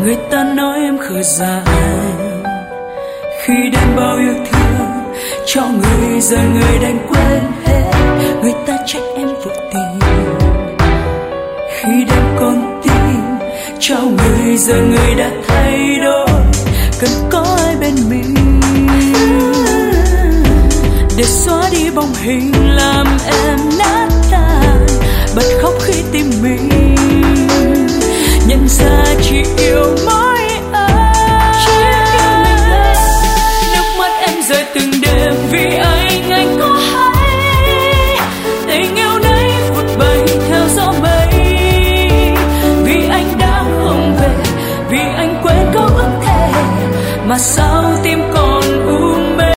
Người ta nói em khờ dại khi đem bao yêu thương cho người, giờ người đành quên hết. Người ta trách em vội tình khi đem con tim cho người, giờ người đã thay đổi, cần có ai bên mình để xóa đi bóng hình làm em nát.